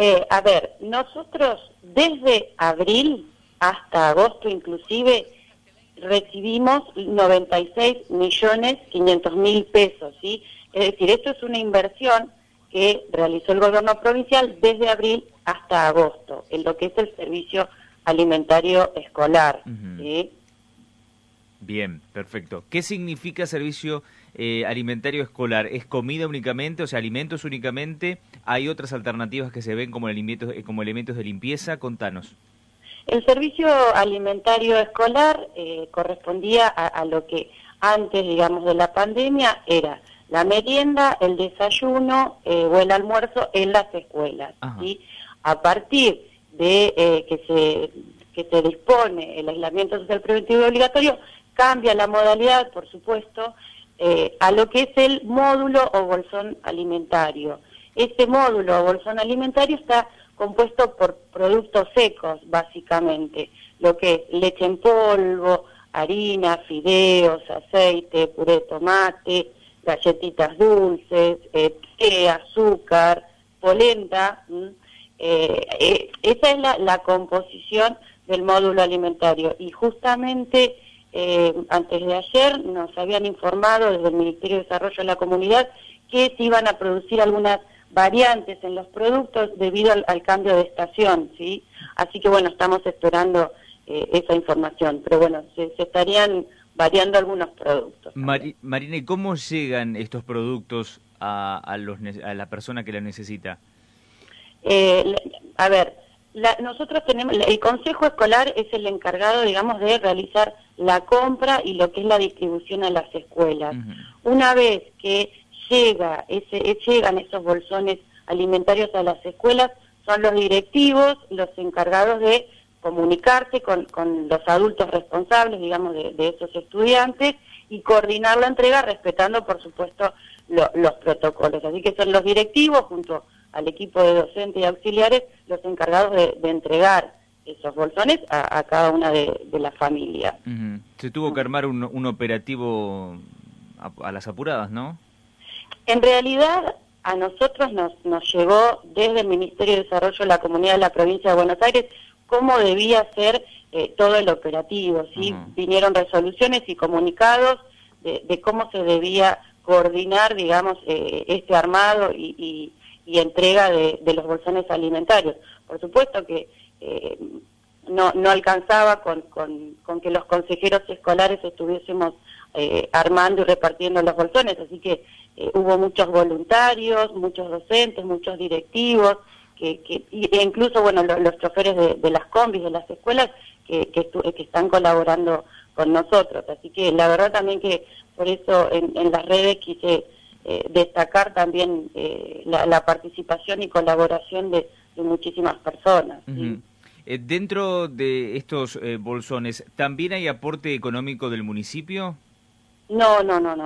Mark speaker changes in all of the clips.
Speaker 1: A ver, nosotros desde abril hasta agosto inclusive recibimos 96.500.000 pesos, ¿sí? Es decir, esto es una inversión que realizó el gobierno provincial desde abril hasta agosto, en lo que es el servicio alimentario escolar, ¿sí?
Speaker 2: Bien, perfecto. ¿Qué significa servicio alimentario escolar? ¿Es comida únicamente, o sea, alimentos únicamente? ¿Hay otras alternativas que se ven como elementos de limpieza? Contanos.
Speaker 1: El servicio alimentario escolar correspondía a lo que antes, digamos, de la pandemia era la merienda, el desayuno o el almuerzo en las escuelas, ¿sí? A partir de que se dispone el aislamiento social preventivo y obligatorio, cambia la modalidad, por supuesto, a lo que es el módulo o bolsón alimentario. Este módulo o bolsón alimentario está compuesto por productos secos, básicamente, lo que es leche en polvo, harina, fideos, aceite, puré de tomate, galletitas dulces, té, azúcar, polenta. Esa es la composición del módulo alimentario. Y justamente antes de ayer nos habían informado desde el Ministerio de Desarrollo de la Comunidad que se iban a producir algunas variantes en los productos debido al cambio de estación, ¿sí? Así que bueno, estamos esperando esa información, pero bueno, se estarían variando algunos productos.
Speaker 2: Marina, ¿y cómo llegan estos productos a la persona que la necesita?
Speaker 1: A ver, nosotros tenemos, el Consejo Escolar es el encargado, digamos, de realizar la compra y lo que es la distribución a las escuelas. Una vez que llegan esos bolsones alimentarios a las escuelas, son los directivos los encargados de comunicarse con los adultos responsables, digamos, de esos estudiantes y coordinar la entrega respetando, por supuesto, los protocolos. Así que son los directivos, junto al equipo de docentes y auxiliares, los encargados de entregar esos bolsones a cada una de las familias.
Speaker 2: Se tuvo que armar un operativo a las apuradas, ¿no?
Speaker 1: En realidad, a nosotros nos llegó desde el Ministerio de Desarrollo de la Comunidad de la Provincia de Buenos Aires cómo debía ser todo el operativo, ¿sí? Vinieron resoluciones y comunicados de cómo se debía coordinar, digamos, este armado y entrega de los bolsones alimentarios. Por supuesto que no alcanzaba con que los consejeros escolares estuviésemos armando y repartiendo los bolsones, así que hubo muchos voluntarios, muchos docentes, muchos directivos, e incluso bueno los choferes de las combis de las escuelas que están colaborando con nosotros. Así que la verdad también que por eso en las redes quise destacar también la participación y colaboración de muchísimas personas. ¿Sí?
Speaker 2: Dentro de estos bolsones, ¿también hay aporte económico del municipio?
Speaker 1: No.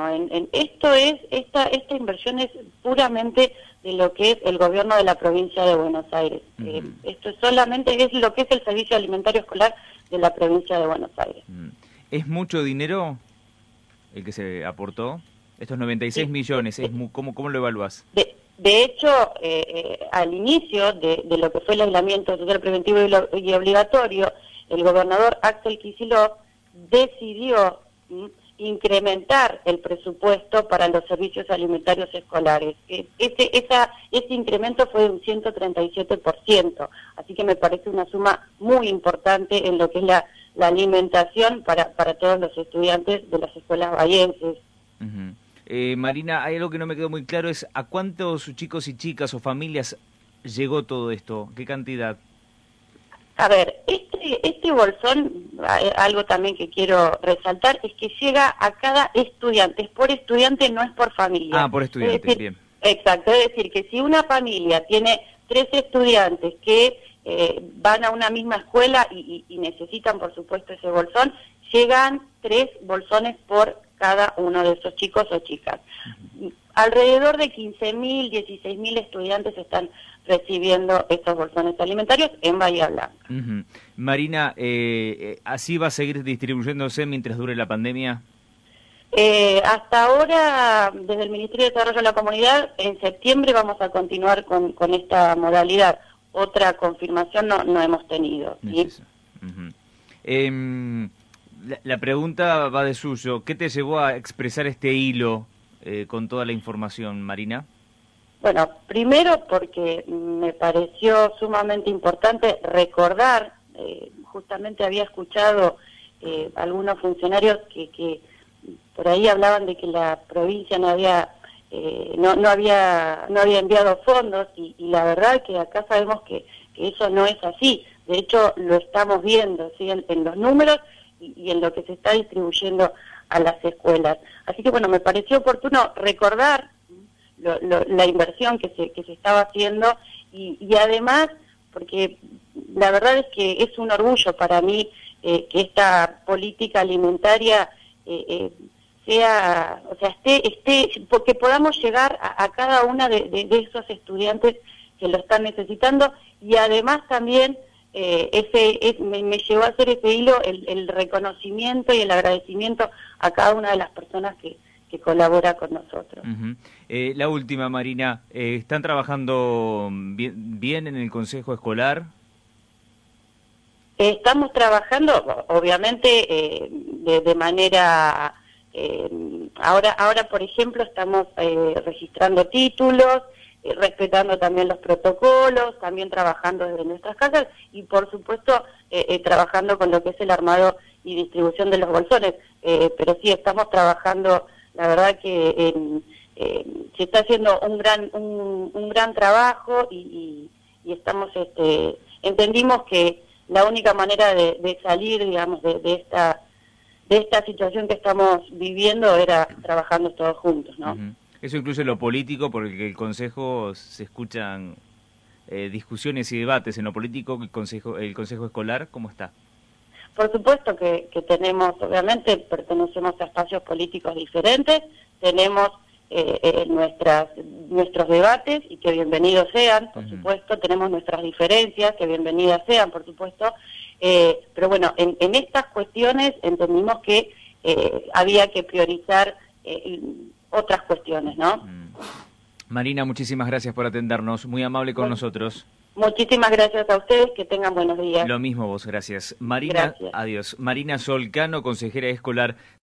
Speaker 1: Esta inversión es puramente de lo que es el gobierno de la provincia de Buenos Aires. Esto solamente es lo que es el servicio alimentario escolar de la provincia de Buenos Aires.
Speaker 2: ¿Es mucho dinero el que se aportó? Estos 96 millones, ¿cómo lo evalúas?
Speaker 1: De hecho, al inicio de lo que fue el aislamiento social preventivo y obligatorio, el gobernador Axel Kicillof decidió incrementar el presupuesto para los servicios alimentarios escolares. Ese incremento fue de un 137%, así que me parece una suma muy importante en lo que es la alimentación para todos los estudiantes de las escuelas bahienses.
Speaker 2: Marina, hay algo que no me quedó muy claro, es ¿a cuántos chicos y chicas o familias llegó todo esto? ¿Qué cantidad?
Speaker 1: A ver, este bolsón, algo también que quiero resaltar, es que llega a cada estudiante, es por estudiante, no es por familia.
Speaker 2: Ah, por estudiante,
Speaker 1: decir,
Speaker 2: bien.
Speaker 1: Exacto, es decir, que si una familia tiene 3 estudiantes que van a una misma escuela y necesitan, por supuesto, ese bolsón, llegan 3 bolsones por cada uno de esos chicos o chicas. Alrededor de 15.000, 16.000 estudiantes están recibiendo estos bolsones alimentarios en Bahía Blanca.
Speaker 2: Marina, ¿así va a seguir distribuyéndose mientras dure la pandemia?
Speaker 1: Hasta ahora, desde el Ministerio de Desarrollo de la Comunidad, en septiembre vamos a continuar con esta modalidad. otra confirmación no hemos tenido. ¿Sí?
Speaker 2: Es eso. La pregunta va de suyo. ¿Qué te llevó a expresar este hilo con toda la información, Marina?
Speaker 1: Bueno, primero porque me pareció sumamente importante recordar, justamente había escuchado algunos funcionarios que por ahí hablaban de que la provincia no había enviado fondos y la verdad que acá sabemos que eso no es así. De hecho, lo estamos viendo, ¿sí? en los números y en lo que se está distribuyendo a las escuelas. Así que bueno, me pareció oportuno recordar la inversión que se estaba haciendo y además, porque la verdad es que es un orgullo para mí que esta política alimentaria sea, o sea, esté, porque podamos llegar a cada una de esos estudiantes que lo están necesitando y además también me llevó a hacer ese hilo el reconocimiento y el agradecimiento a cada una de las personas que colabora con nosotros.
Speaker 2: La última, Marina, ¿están trabajando bien en el Consejo Escolar?
Speaker 1: Estamos trabajando, obviamente, de manera... ahora, por ejemplo, estamos registrando títulos, respetando también los protocolos, también trabajando desde nuestras casas y, por supuesto, trabajando con lo que es el armado y distribución de los bolsones. Pero sí, estamos trabajando... La verdad que se está haciendo un gran trabajo y estamos entendimos que la única manera de salir, digamos, de esta situación que estamos viviendo era trabajando todos juntos, ¿no?
Speaker 2: Eso incluye lo político, porque el Consejo se escuchan discusiones y debates en lo político. El Consejo Escolar, ¿cómo está?
Speaker 1: Por supuesto que tenemos, obviamente, pertenecemos a espacios políticos diferentes, tenemos nuestros debates y que bienvenidos sean, por supuesto, tenemos nuestras diferencias, que bienvenidas sean, por supuesto, pero bueno, en estas cuestiones entendimos que había que priorizar otras cuestiones, ¿no?
Speaker 2: Marina, muchísimas gracias por atendernos, muy amable con nosotros.
Speaker 1: Muchísimas gracias a ustedes, que tengan buenos días.
Speaker 2: Lo mismo vos, gracias. Marina,
Speaker 1: gracias.
Speaker 2: Adiós. Marina Solcano, consejera escolar